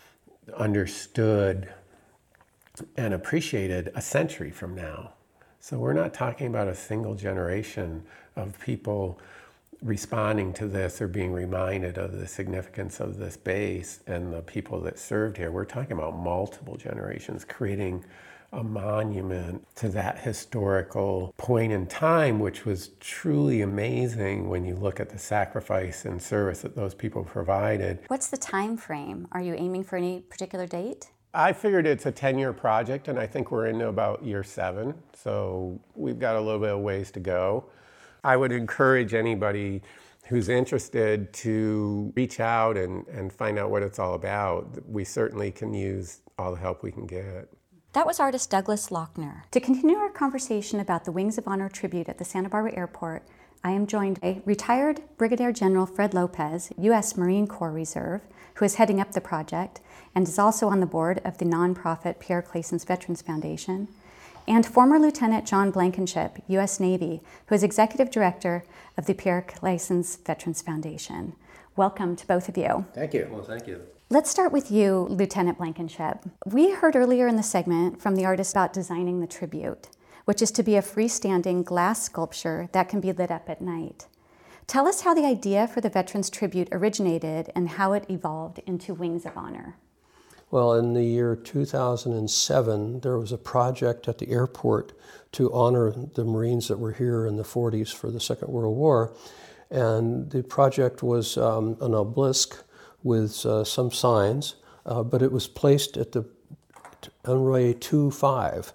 understood and appreciated a century from now. So we're not talking about a single generation of people responding to this or being reminded of the significance of this base and the people that served here. We're talking about multiple generations creating a monument to that historical point in time, which was truly amazing when you look at the sacrifice and service that those people provided. What's the time frame? Are you aiming for any particular date? I figured it's a 10-year project, and I think we're into about year 7, so we've got a little bit of ways to go. I would encourage anybody who's interested to reach out and find out what it's all about. We certainly can use all the help we can get. That was artist Douglas Lochner. To continue our conversation about the Wings of Honor tribute at the Santa Barbara Airport, I am joined by retired Brigadier General Fred Lopez, U.S. Marine Corps Reserve, who is heading up the project and is also on the board of the nonprofit Pierre Claessens Veterans Foundation, and former Lieutenant John Blankenship, U.S. Navy, who is Executive Director of the Pierre Claessens Veterans Foundation. Welcome to both of you. Thank you. Well, thank you. Let's start with you, Lieutenant Blankenship. We heard earlier in the segment from the artist about designing the tribute, which is to be a freestanding glass sculpture that can be lit up at night. Tell us how the idea for the Veterans Tribute originated and how it evolved into Wings of Honor. Well, in the year 2007, there was a project at the airport to honor the Marines that were here in the 40s for the Second World War. And the project was an obelisk with some signs, but it was placed at the runway 25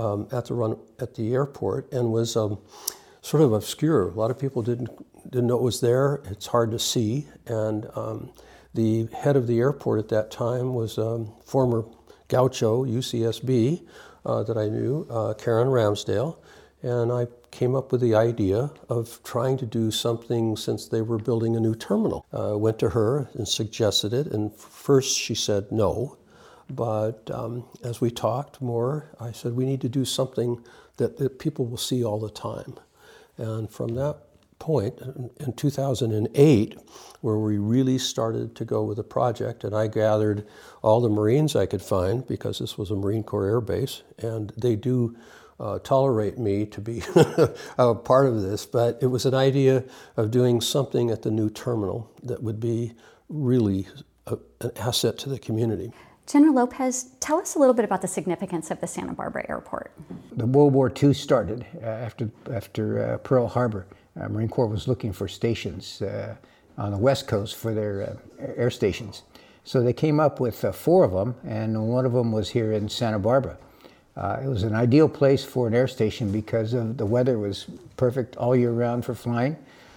at the airport and was sort of obscure. A lot of people didn't know it was there. It's hard to see. And the head of the airport at that time was former Gaucho, UCSB, that I knew, Karen Ramsdale. And I came up with the idea of trying to do something since they were building a new terminal. Went to her and suggested it, and first she said no. But as we talked more, I said we need to do something that people will see all the time. And from that point, in 2008, where we really started to go with the project, and I gathered all the Marines I could find, because this was a Marine Corps Air Base, and they do tolerate me to be a part of this, but it was an idea of doing something at the new terminal that would be really an asset to the community. General Lopez, tell us a little bit about the significance of the Santa Barbara Airport. The World War II started after Pearl Harbor. Marine Corps was looking for stations on the West Coast for their air stations. So they came up with 4 of them, and one of them was here in Santa Barbara. It was an ideal place for an air station because the weather was perfect all year round for flying.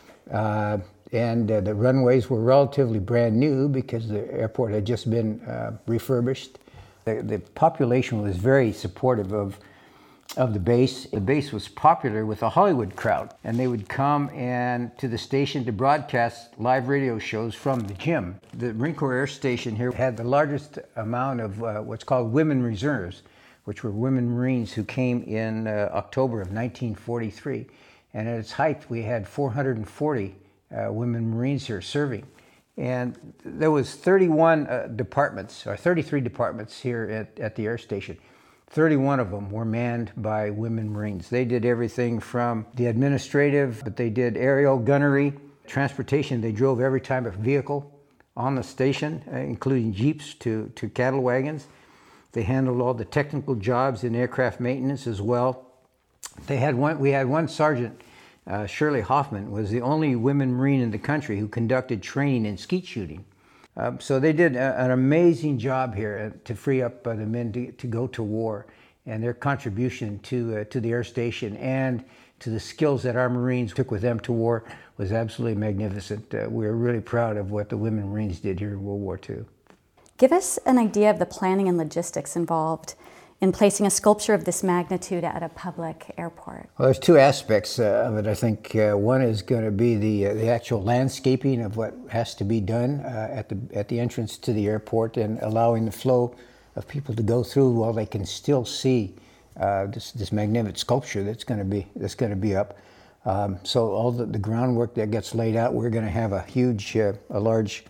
And the runways were relatively brand new because the airport had just been refurbished. The population was very supportive of the base. The base was popular with the Hollywood crowd, and they would come to the station to broadcast live radio shows from the gym. The Marine Corps Air Station here had the largest amount of what's called women reserves, which were women Marines who came in October of 1943. And at its height, we had 440 women Marines here serving. And there was 31 departments, or 33 departments here at the air station. 31 of them were manned by women Marines. They did everything from the administrative, but they did aerial gunnery, transportation. They drove every type of vehicle on the station, including Jeeps to cattle wagons. They handled all the technical jobs in aircraft maintenance as well. We had one sergeant, Shirley Hoffman, was the only women Marine in the country who conducted training in skeet shooting. So they did an amazing job here to free up the men to go to war, and their contribution to the air station and to the skills that our Marines took with them to war was absolutely magnificent. We're really proud of what the women Marines did here in World War II. Give us an idea of the planning and logistics involved in placing a sculpture of this magnitude at a public airport. Well, there's two aspects of it. I think one is going to be the actual landscaping of what has to be done at the entrance to the airport, and allowing the flow of people to go through while they can still see this magnificent sculpture that's going to be up. So all the groundwork that gets laid out, we're going to have a large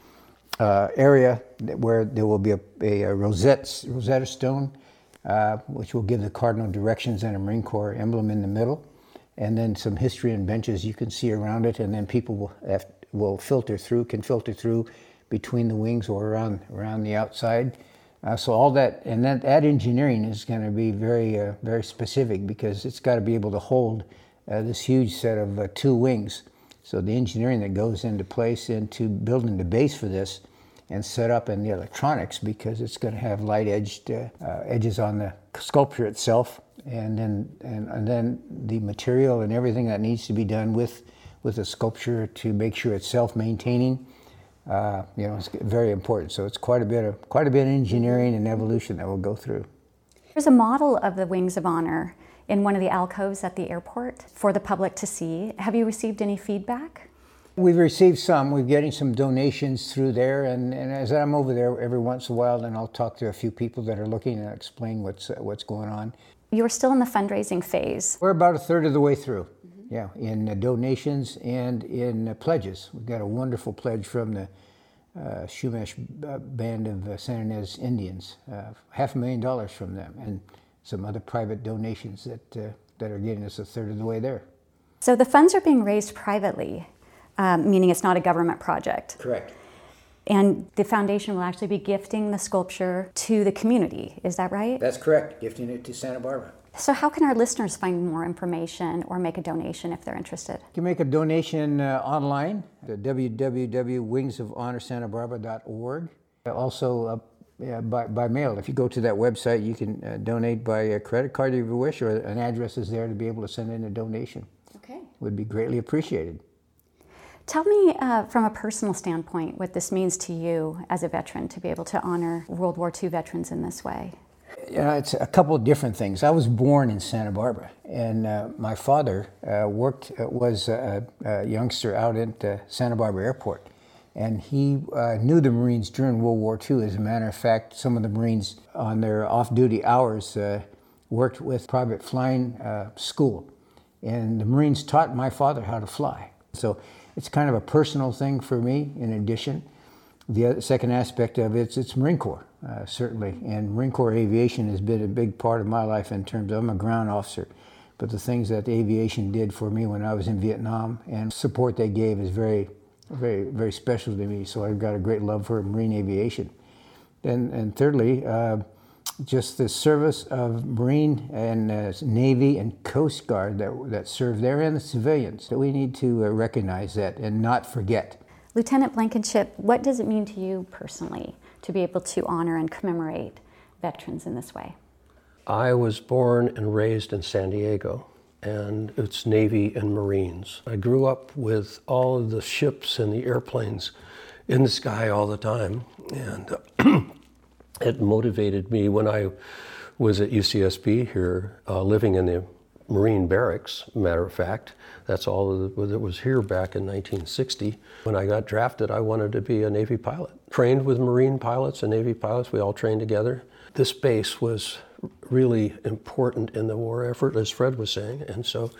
area where there will be a Rosetta Stone, which will give the cardinal directions and a Marine Corps emblem in the middle, and then some history and benches you can see around it, and then people can filter through between the wings or around the outside. So all that, and that engineering is going to be very specific, because it's got to be able to hold this huge set of 2 wings. So the engineering that goes into place into building the base for this and set up, and the electronics, because it's going to have light-edged edges on the sculpture itself, and then the material and everything that needs to be done with the sculpture to make sure it's self-maintaining. It's very important. So it's quite a bit of engineering and evolution that we'll go through. There's a model of the Wings of Honor in one of the alcoves at the airport for the public to see. Have you received any feedback? We've received some. We're getting some donations through there, and as I'm over there every once in a while, then I'll talk to a few people that are looking and explain what's going on. You're still in the fundraising phase. We're about a third of the way through. Yeah, in donations and in pledges. We've got a wonderful pledge from the Chumash Band of San Ynez Indians, $500,000 from them, and some other private donations that are getting us a third of the way there. So the funds are being raised privately, meaning it's not a government project. Correct. And the foundation will actually be gifting the sculpture to the community, is that right? That's correct, gifting it to Santa Barbara. So how can our listeners find more information or make a donation if they're interested? You can make a donation online at www.wingsofhonorsantabarbara.org. Also by mail. If you go to that website, you can donate by a credit card if you wish, or an address is there to be able to send in a donation. Okay. Would be greatly appreciated. Tell me from a personal standpoint what this means to you as a veteran to be able to honor World War II veterans in this way. It's a couple of different things. I was born in Santa Barbara, and my father was a youngster out at Santa Barbara Airport, and he knew the Marines during World War II. As a matter of fact, some of the Marines on their off-duty hours worked with private flying school, and the Marines taught my father how to fly. So it's kind of a personal thing for me. In addition, the second aspect of it's Marine Corps. Certainly, and Marine Corps aviation has been a big part of my life in terms of, I'm a ground officer, but the things that the aviation did for me when I was in Vietnam and support they gave is very, very, very special to me. So I've got a great love for Marine aviation. And thirdly, just the service of Marine and Navy and Coast Guard that serve there, and the civilians. So we need to recognize that and not forget. Lieutenant Blankenship, what does it mean to you personally to be able to honor and commemorate veterans in this way? I was born and raised in San Diego, and it's Navy and Marines. I grew up with all of the ships and the airplanes in the sky all the time, and it motivated me when I was at UCSB here, living in the Marine barracks, matter of fact. That's all that was here back in 1960. When I got drafted, I wanted to be a Navy pilot. Trained with Marine pilots and Navy pilots, we all trained together. This base was really important in the war effort, as Fred was saying, and so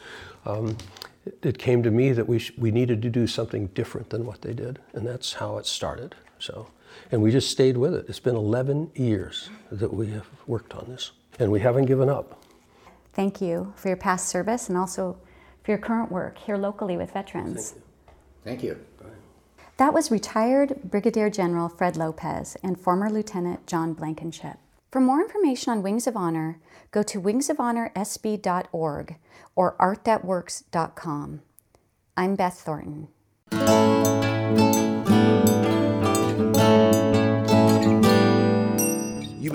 it came to me that we needed to do something different than what they did, and that's how it started. So, and we just stayed with it. It's been 11 years that we have worked on this, and we haven't given up. Thank you for your past service and also for your current work here locally with veterans. Thank you. That was retired Brigadier General Fred Lopez and former Lieutenant John Blankenship. For more information on Wings of Honor, go to wingsofhonorsb.org or artthatworks.com. I'm Beth Thornton.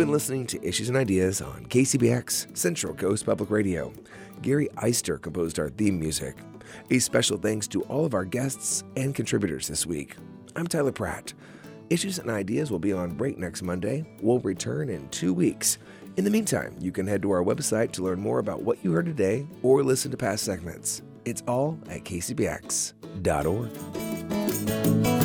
been listening to Issues and Ideas on KCBX, Central Coast Public Radio. Gary Eister composed our theme music. A special thanks to all of our guests and contributors this week. I'm Tyler Pratt. Issues and Ideas will be on break next Monday. We'll return in 2 weeks. In the meantime, you can head to our website to learn more about what you heard today or listen to past segments. It's all at kcbx.org.